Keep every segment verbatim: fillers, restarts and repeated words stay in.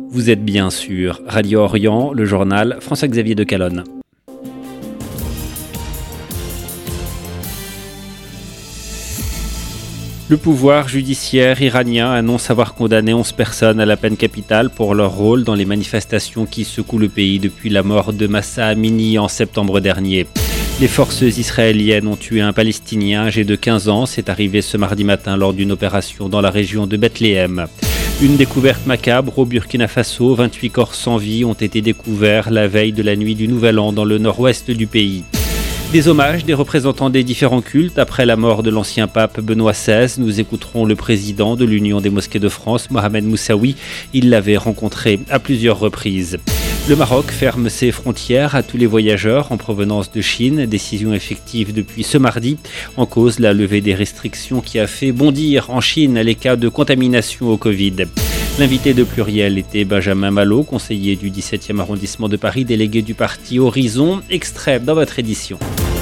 Vous êtes bien sûr Radio Orient, le journal François-Xavier de Calonne. Le pouvoir judiciaire iranien annonce avoir condamné onze personnes à la peine capitale pour leur rôle dans les manifestations qui secouent le pays depuis la mort de Mahsa Amini en septembre dernier. Les forces israéliennes ont tué un Palestinien âgé de quinze ans. C'est arrivé ce mardi matin lors d'une opération dans la région de Bethléem. Une découverte macabre au Burkina Faso. vingt-huit corps sans vie ont été découverts la veille de la nuit du Nouvel An dans le nord-ouest du pays. Des hommages des représentants des différents cultes après la mort de l'ancien pape Benoît seize. Nous écouterons le président de l'Union des mosquées de France, Mohamed Moussaoui. Il l'avait rencontré à plusieurs reprises. Le Maroc ferme ses frontières à tous les voyageurs en provenance de Chine. Décision effective depuis ce mardi. En cause, la levée des restrictions qui a fait bondir en Chine les cas de contamination au Covid. L'invité de Pluriel était Benjamin Malo, conseiller du dix-septième arrondissement de Paris, délégué du parti Horizon. Extrait dans votre édition.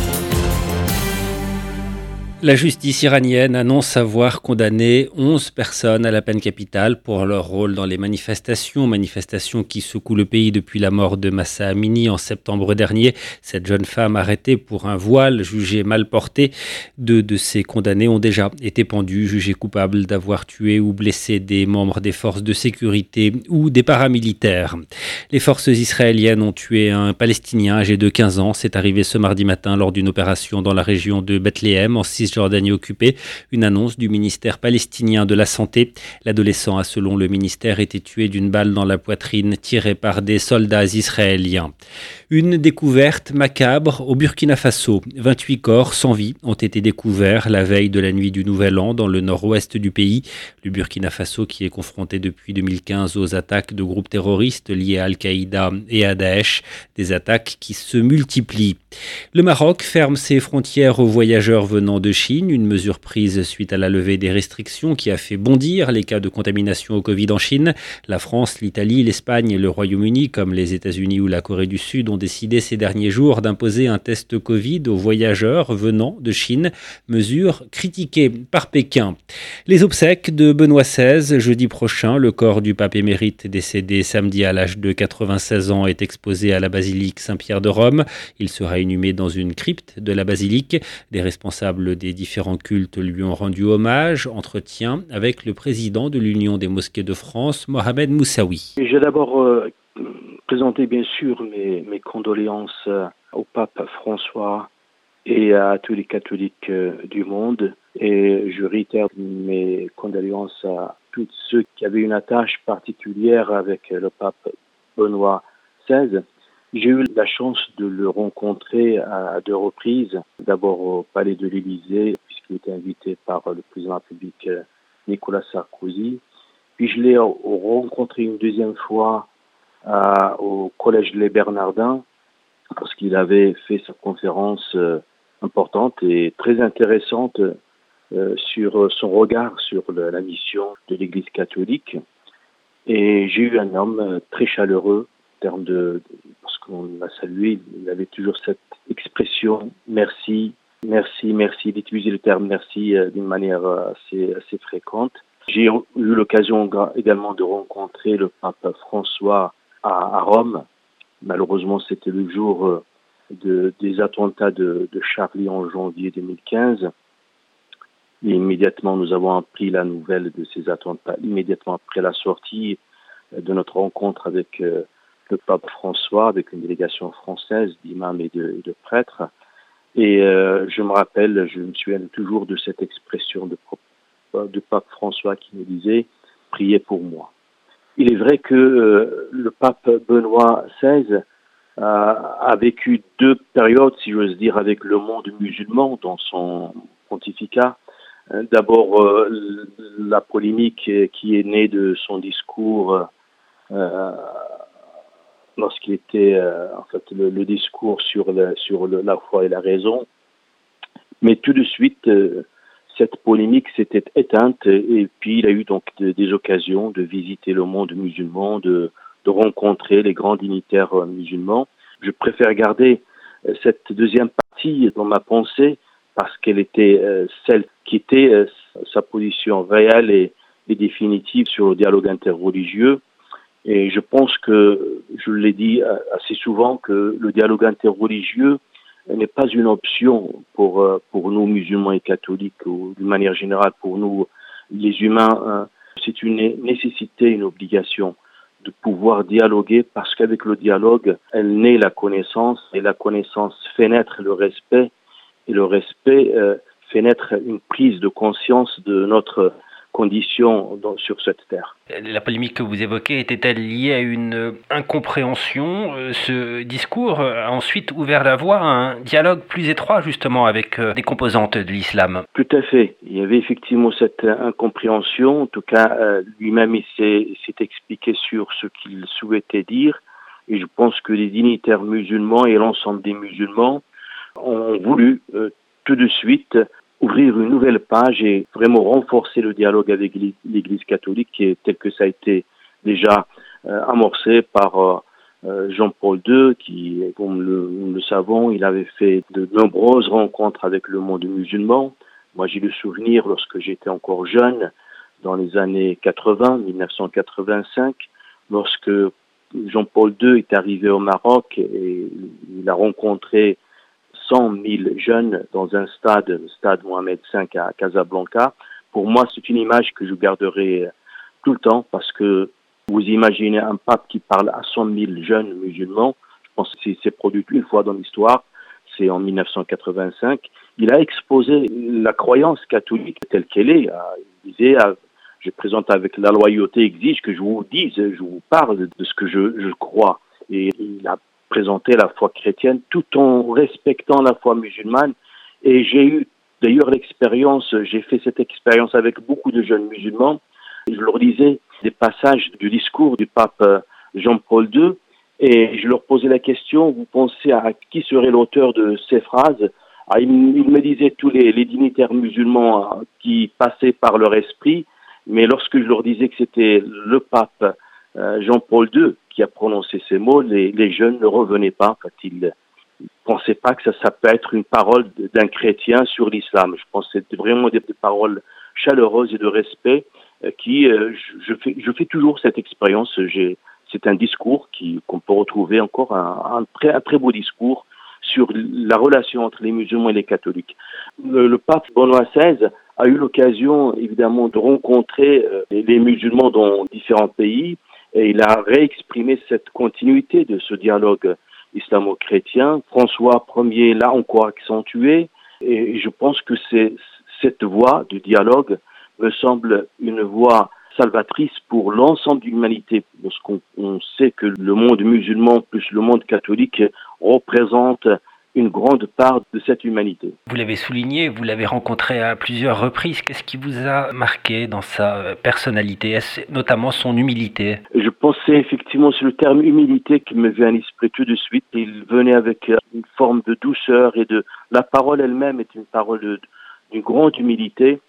La justice iranienne annonce avoir condamné onze personnes à la peine capitale pour leur rôle dans les manifestations, manifestations qui secouent le pays depuis la mort de Mahsa Amini en septembre dernier. Cette jeune femme arrêtée pour un voile jugé mal porté. Deux de ces condamnés ont déjà été pendus, jugés coupables d'avoir tué ou blessé des membres des forces de sécurité ou des paramilitaires. Les forces israéliennes ont tué un Palestinien âgé de quinze ans. C'est arrivé ce mardi matin lors d'une opération dans la région de Bethléem, en Cisjordanie occupée. Une annonce du ministère palestinien de la Santé. L'adolescent a, selon le ministère, été tué d'une balle dans la poitrine tirée par des soldats israéliens. Une découverte macabre au Burkina Faso. vingt-huit corps sans vie ont été découverts la veille de la nuit du Nouvel An dans le nord-ouest du pays. Le Burkina Faso qui est confronté depuis deux mille quinze aux attaques de groupes terroristes liés à Al-Qaïda et à Daesh. Des attaques qui se multiplient. Le Maroc ferme ses frontières aux voyageurs venant de Chine, une mesure prise suite à la levée des restrictions qui a fait bondir les cas de contamination au Covid en Chine. La France, l'Italie, l'Espagne et le Royaume-Uni, comme les États-Unis ou la Corée du Sud, ont décidé ces derniers jours d'imposer un test Covid aux voyageurs venant de Chine, mesure critiquée par Pékin. Les obsèques de Benoît seize, jeudi prochain, le corps du pape émérite décédé samedi à l'âge de quatre-vingt-seize ans est exposé à la basilique Saint-Pierre de Rome. Il sera inhumé dans une crypte de la basilique. Des responsables des différents cultes lui ont rendu hommage. Entretien avec le président de l'Union des mosquées de France, Mohamed Moussaoui. J'ai d'abord euh, présenté bien sûr mes, mes condoléances euh, au pape François et à tous les catholiques euh, du monde. Et je réitère mes condoléances à tous ceux qui avaient une attache particulière avec le pape Benoît seize. J'ai eu la chance de le rencontrer à deux reprises. D'abord au Palais de l'Élysée, puisqu'il était invité par le président de la République Nicolas Sarkozy. Puis je l'ai rencontré une deuxième fois à, au Collège Les Bernardins, parce qu'il avait fait sa conférence euh, importante et très intéressante euh, sur son regard sur le, la mission de l'Église catholique. Et j'ai eu un homme très chaleureux, en termes de, parce qu'on l'a salué, il avait toujours cette expression merci, merci, merci, d'utiliser le terme merci euh, d'une manière assez, assez fréquente. J'ai eu l'occasion également de rencontrer le pape François à, à Rome. Malheureusement, c'était le jour de, des attentats de, de Charlie en janvier deux mille quinze. Et immédiatement, nous avons appris la nouvelle de ces attentats, immédiatement après la sortie de notre rencontre avec euh, le pape François, avec une délégation française d'imams et de, de prêtres. Et euh, je me rappelle, je me souviens toujours de cette expression de, de pape François qui me disait « Priez pour moi ». Il est vrai que euh, le pape Benoît seize euh, a vécu deux périodes, si j'ose dire, avec le monde musulman dans son pontificat. D'abord, euh, la polémique qui est née de son discours euh, lorsqu'il était, euh, en fait, le, le discours sur, le, sur le, la foi et la raison. Mais tout de suite, euh, cette polémique s'était éteinte et puis il a eu donc de, des occasions de visiter le monde musulman, de, de rencontrer les grands dignitaires euh, musulmans. Je préfère garder euh, cette deuxième partie dans ma pensée parce qu'elle était euh, celle qui était euh, sa position réelle et, et définitive sur le dialogue interreligieux. Et je pense que, je l'ai dit assez souvent, que le dialogue interreligieux n'est pas une option pour, pour nous musulmans et catholiques, ou d'une manière générale pour nous les humains. C'est une nécessité, une obligation de pouvoir dialoguer, parce qu'avec le dialogue, elle naît la connaissance, et la connaissance fait naître le respect, et le respect euh, fait naître une prise de conscience de notre condition dans, sur cette terre. La polémique que vous évoquez était-elle liée à une incompréhension? Ce discours a ensuite ouvert la voie à un dialogue plus étroit justement avec des composantes de l'islam. Tout à fait. Il y avait effectivement cette incompréhension. En tout cas, euh, lui-même il s'est, s'est expliqué sur ce qu'il souhaitait dire. Et je pense que les dignitaires musulmans et l'ensemble des musulmans ont voulu euh, tout de suite ouvrir une nouvelle page et vraiment renforcer le dialogue avec l'Église catholique, qui est tel que ça a été déjà euh, amorcé par euh, Jean-Paul deux, qui, comme le, nous le savons, il avait fait de nombreuses rencontres avec le monde musulman. Moi, j'ai le souvenir, lorsque j'étais encore jeune, dans les années quatre-vingts, dix-neuf cent quatre-vingt-cinq, lorsque Jean-Paul deux est arrivé au Maroc et il a rencontré cent mille jeunes dans un stade, le stade Mohamed cinq à Casablanca. Pour moi, c'est une image que je garderai tout le temps, parce que vous imaginez un pape qui parle à cent mille jeunes musulmans. Je pense que c'est produit une fois dans l'histoire, c'est en dix-neuf cent quatre-vingt-cinq. Il a exposé la croyance catholique telle qu'elle est. Il disait, je présente avec la loyauté exige que je vous dise, je vous parle de ce que je, je crois. Et il a présenter la foi chrétienne tout en respectant la foi musulmane. Et j'ai eu d'ailleurs l'expérience, j'ai fait cette expérience avec beaucoup de jeunes musulmans. Je leur disais des passages du discours du pape Jean-Paul deux et je leur posais la question, vous pensez à qui serait l'auteur de ces phrases? Ah, ils me disaient tous les, les dignitaires musulmans qui passaient par leur esprit, mais lorsque je leur disais que c'était le pape Jean-Paul deux qui a prononcé ces mots, les, les jeunes ne revenaient pas. En fait, ils ne pensaient pas que ça, ça peut être une parole d'un chrétien sur l'islam. Je pense que c'était vraiment des, des paroles chaleureuses et de respect euh, qui, euh, je, je, fais, je fais toujours cette expérience. J'ai, c'est un discours qui, qu'on peut retrouver encore, un, un, très, un très beau discours sur la relation entre les musulmans et les catholiques. Le, le pape Benoît seize a eu l'occasion, évidemment, de rencontrer euh, les, les musulmans dans différents pays. Et il a réexprimé cette continuité de ce dialogue islamo-chrétien. François Ier l'a encore accentué. Et je pense que c'est, cette voie de dialogue me semble une voie salvatrice pour l'ensemble de l'humanité. Parce qu'on on sait que le monde musulman plus le monde catholique représente une grande part de cette humanité. Vous l'avez souligné, vous l'avez rencontré à plusieurs reprises. Qu'est-ce qui vous a marqué dans sa personnalité, Est-ce notamment son humilité? Je pensais effectivement sur le terme humilité qui me vient à l'esprit tout de suite. Il venait avec une forme de douceur et de... La parole elle-même est une parole de, d'une grande humilité,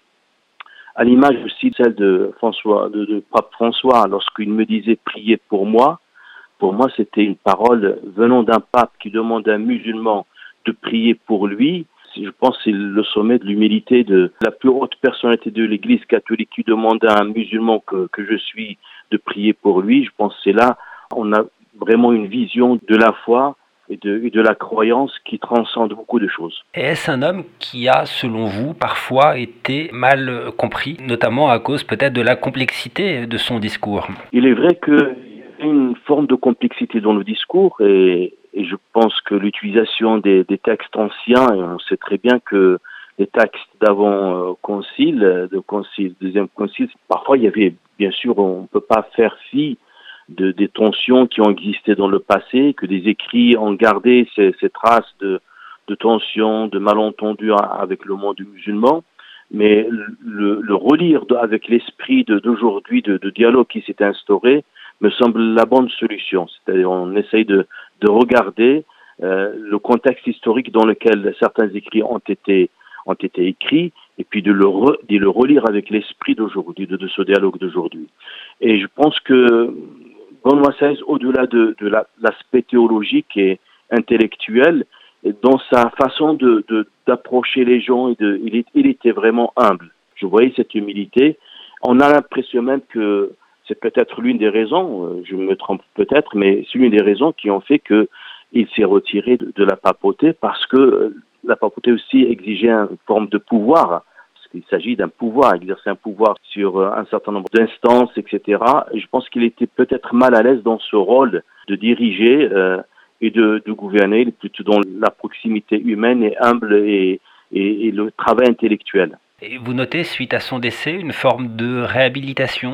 à l'image aussi de celle de François, de, de Pape François, lorsqu'il me disait « priez pour moi ». Pour moi, c'était une parole venant d'un pape qui demande à un musulman de prier pour lui. Je pense que c'est le sommet de l'humilité de la plus haute personnalité de l'Église catholique qui demande à un musulman que, que je suis de prier pour lui. Je pense que c'est là, on a vraiment une vision de la foi et de, et de la croyance qui transcende beaucoup de choses. Et est-ce un homme qui a, selon vous, parfois été mal compris, notamment à cause peut-être de la complexité de son discours? Il est vrai que une forme de complexité dans le discours et, et je pense que l'utilisation des, des textes anciens, et on sait très bien que les textes d'avant euh, concile, de concile, deuxième concile, parfois il y avait, bien sûr, on ne peut pas faire fi de, des tensions qui ont existé dans le passé, que des écrits ont gardé ces, ces traces de, de tensions, de malentendus avec le monde musulman. Mais le, le relire de, avec l'esprit de, d'aujourd'hui, de, de dialogue qui s'est instauré, me semble la bonne solution. C'est-à-dire on essaye de, de regarder euh, le contexte historique dans lequel certains écrits ont été, ont été écrits et puis de le, re, de le relire avec l'esprit d'aujourd'hui, de, de ce dialogue d'aujourd'hui. Et je pense que Benoît seize, au-delà de, de la, l'aspect théologique et intellectuel, et dans sa façon de, de, d'approcher les gens, et de, il, est, il était vraiment humble. Je voyais cette humilité. On a l'impression même que c'est peut-être l'une des raisons, je me trompe peut-être, mais c'est l'une des raisons qui ont fait qu'il s'est retiré de, de la papauté, parce que la papauté aussi exigeait une forme de pouvoir. Il s'agit d'un pouvoir, exercer un pouvoir sur un certain nombre d'instances, et cetera. Et je pense qu'il était peut-être mal à l'aise dans ce rôle de diriger euh, et de, de gouverner, plutôt dans la proximité humaine et humble et, et, et le travail intellectuel. Et vous notez, suite à son décès, une forme de réhabilitation ?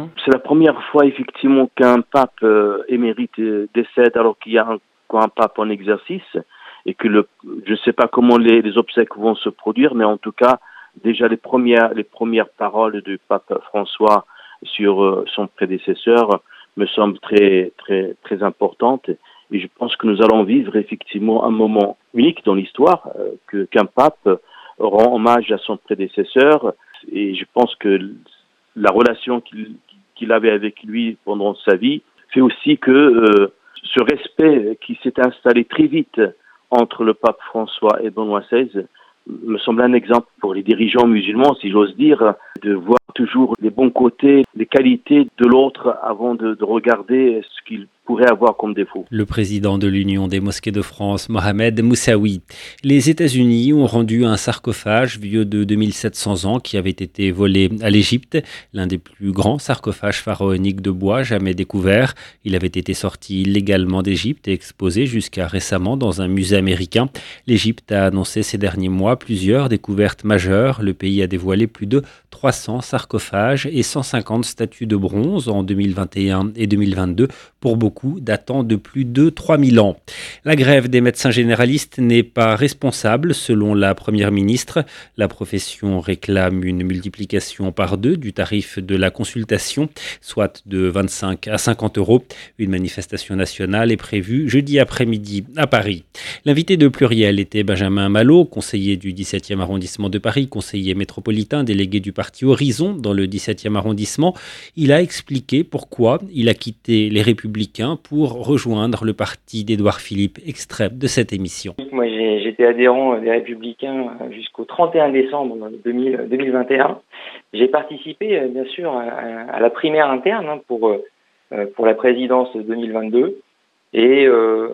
C'est la première fois, effectivement, qu'un pape euh, émérite euh, décède alors qu'il y a encore un pape en exercice et que le, je ne sais pas comment les, les obsèques vont se produire, mais en tout cas, déjà les premières, les premières paroles du pape François sur euh, son prédécesseur me semblent très, très, très importantes. Et je pense que nous allons vivre effectivement un moment unique dans l'histoire, euh, que, qu'un pape rend hommage à son prédécesseur. Et je pense que la relation qu'il, qu'il avait avec lui pendant sa vie fait aussi que euh, ce respect qui s'est installé très vite entre le pape François et Benoît seize me semble un exemple pour les dirigeants musulmans, si j'ose dire, de voir toujours les bons côtés, les qualités de l'autre avant de, de regarder ce qu'il pourrait avoir comme défaut. Le président de l'Union des mosquées de France, Mohamed Moussaoui. Les États-Unis ont rendu un sarcophage vieux de deux mille sept cents ans qui avait été volé à l'Égypte, l'un des plus grands sarcophages pharaoniques de bois jamais découverts. Il avait été sorti illégalement d'Égypte et exposé jusqu'à récemment dans un musée américain. L'Égypte a annoncé ces derniers mois plusieurs découvertes majeures. Le pays a dévoilé plus de trois cents sarcophages et cent cinquante statues de bronze en deux mille vingt et un et deux mille vingt-deux, pour beaucoup datant de plus de trois mille ans. La grève des médecins généralistes n'est pas responsable, selon la première ministre. La profession réclame une multiplication par deux du tarif de la consultation, soit de vingt-cinq à cinquante euros. Une manifestation nationale est prévue jeudi après-midi à Paris. L'invité de Pluriel était Benjamin Malo, conseiller du dix-septième arrondissement de Paris, conseiller métropolitain, délégué du parti Horizon dans le dix-septième arrondissement. Il a expliqué pourquoi il a quitté les Républicains pour rejoindre le parti d'Édouard Philippe, extrait de cette émission. Moi, j'ai, j'étais adhérent des Républicains jusqu'au trente et un décembre deux mille vingt et un. J'ai participé, bien sûr, à, à la primaire interne pour, pour la présidence deux mille vingt-deux. Et euh,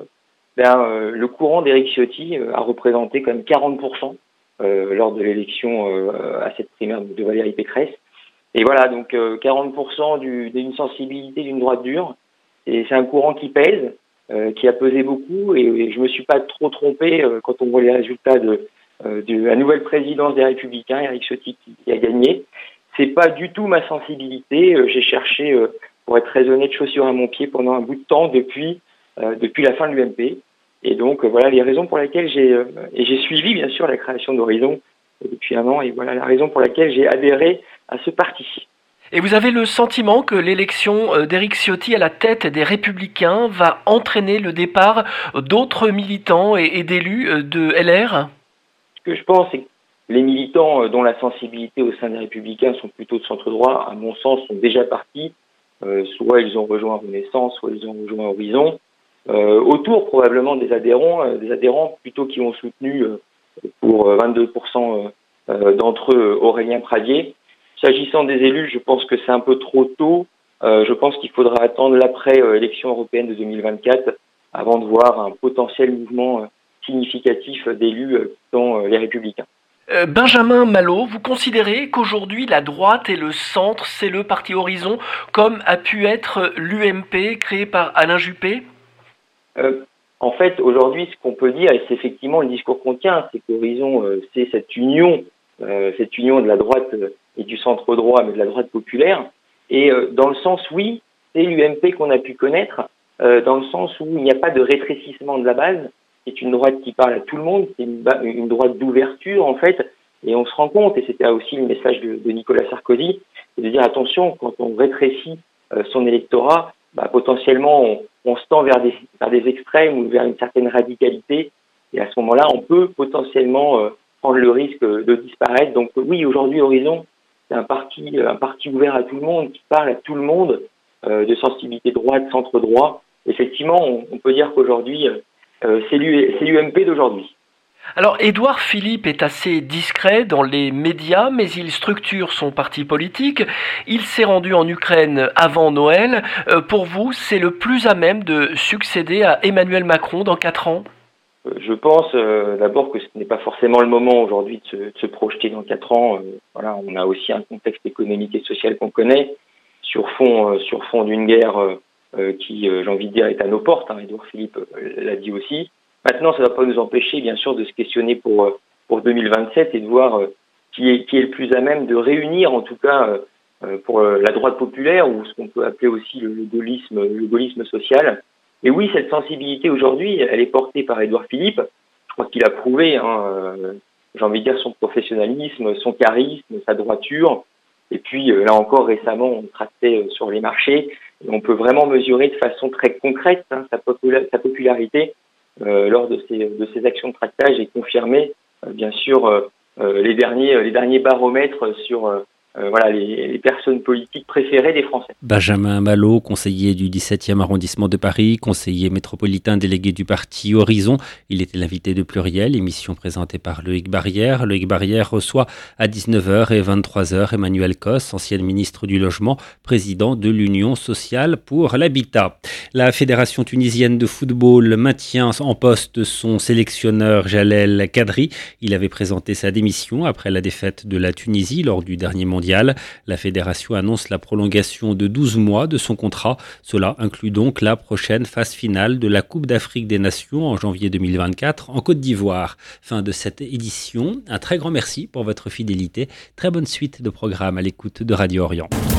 ben, le courant d'Éric Ciotti a représenté quand même quarante pour cent euh, lors de l'élection euh, à cette primaire de Valérie Pécresse. Et voilà, donc euh, quarante pour cent du, d'une sensibilité d'une droite dure. Et c'est un courant qui pèse, euh, qui a pesé beaucoup, et, et je me suis pas trop trompé euh, quand on voit les résultats de, euh, de la nouvelle présidence des Républicains, Éric Ciotti qui, qui a gagné. C'est pas du tout ma sensibilité. Euh, j'ai cherché, euh, pour être très honnête, chaussures à mon pied pendant un bout de temps depuis euh, depuis la fin de l'U M P. Et donc euh, voilà les raisons pour lesquelles j'ai euh, et j'ai suivi bien sûr la création d'Horizon depuis un an, et voilà la raison pour laquelle j'ai adhéré à ce parti. Et vous avez le sentiment que l'élection d'Éric Ciotti à la tête des Républicains va entraîner le départ d'autres militants et d'élus de L R ? Ce que je pense, c'est que les militants dont la sensibilité au sein des Républicains sont plutôt de centre-droit, à mon sens, sont déjà partis. Euh, soit ils ont rejoint Renaissance, soit ils ont rejoint Horizon. Euh, autour probablement des adhérents, euh, des adhérents plutôt qui ont soutenu euh, pour vingt-deux pour cent euh, d'entre eux Aurélien Pradié. S'agissant des élus, je pense que c'est un peu trop tôt. Euh, je pense qu'il faudra attendre l'après-élection européenne de deux mille vingt-quatre avant de voir un potentiel mouvement significatif d'élus dans les Républicains. Euh, Benjamin Malo, vous considérez qu'aujourd'hui la droite et le centre, c'est le parti Horizon, comme a pu être l'U M P créé par Alain Juppé ? euh, En fait, aujourd'hui, ce qu'on peut dire, et c'est effectivement le discours qu'on tient, c'est qu'Horizon, euh, c'est cette union, euh, cette union de la droite euh, et du centre droit, mais de la droite populaire. Et euh, dans le sens, oui, c'est l'U M P qu'on a pu connaître, euh, dans le sens où il n'y a pas de rétrécissement de la base. C'est une droite qui parle à tout le monde, c'est une, une droite d'ouverture, en fait. Et on se rend compte, et c'était aussi le message de, de Nicolas Sarkozy, c'est de dire attention, quand on rétrécit euh, son électorat, bah, potentiellement on, on se tend vers des, vers des extrêmes ou vers une certaine radicalité. Et à ce moment-là, on peut potentiellement euh, prendre le risque de disparaître. Donc oui, aujourd'hui, Horizon, c'est un parti, un parti ouvert à tout le monde, qui parle à tout le monde, euh, de sensibilité droite, centre-droit. Effectivement, on, on peut dire qu'aujourd'hui, euh, c'est l'U M P d'aujourd'hui. Alors, Édouard Philippe est assez discret dans les médias, mais il structure son parti politique. Il s'est rendu en Ukraine avant Noël. Euh, pour vous, c'est le plus à même de succéder à Emmanuel Macron dans quatre ans ? Je pense euh, d'abord que ce n'est pas forcément le moment aujourd'hui de se, de se projeter dans quatre ans. Euh, voilà, on a aussi un contexte économique et social qu'on connaît, sur fond, euh, sur fond d'une guerre euh, qui, euh, j'ai envie de dire, est à nos portes. Hein, Édouard Philippe euh, l'a dit aussi. Maintenant, ça ne va pas nous empêcher, bien sûr, de se questionner pour pour deux mille vingt-sept et de voir euh, qui est qui est le plus à même de réunir, en tout cas, euh, pour euh, la droite populaire ou ce qu'on peut appeler aussi le, le gaullisme, le gaullisme social. Et oui, cette sensibilité aujourd'hui, elle est portée par Édouard Philippe. Je crois qu'il a prouvé, hein, euh, j'ai envie de dire, son professionnalisme, son charisme, sa droiture. Et puis euh, là encore, récemment, on tractait sur les marchés. Et on peut vraiment mesurer de façon très concrète hein, sa, popula- sa popularité. Euh, lors de ces, de ces actions de tractage et confirmer, euh, bien sûr, euh, euh, les derniers, les derniers baromètres sur euh, euh, voilà, les, les personnes politiques préférées des Français. Benjamin Malo, conseiller du dix-septième arrondissement de Paris, conseiller métropolitain délégué du parti Horizon. Il était l'invité de Pluriel, émission présentée par Loïc Barrière. Loïc Barrière reçoit à dix-neuf heures et vingt-trois heures Emmanuel Cos, ancienne ministre du Logement, président de l'Union sociale pour l'habitat. La Fédération tunisienne de football maintient en poste son sélectionneur Jalel Kadri. Il avait présenté sa démission après la défaite de la Tunisie lors du dernier mondial. La fédération annonce la prolongation de douze mois de son contrat. Cela inclut donc la prochaine phase finale de la Coupe d'Afrique des Nations en janvier deux mille vingt-quatre en Côte d'Ivoire. Fin de cette édition. Un très grand merci pour votre fidélité. Très bonne suite de programme à l'écoute de Radio Orient.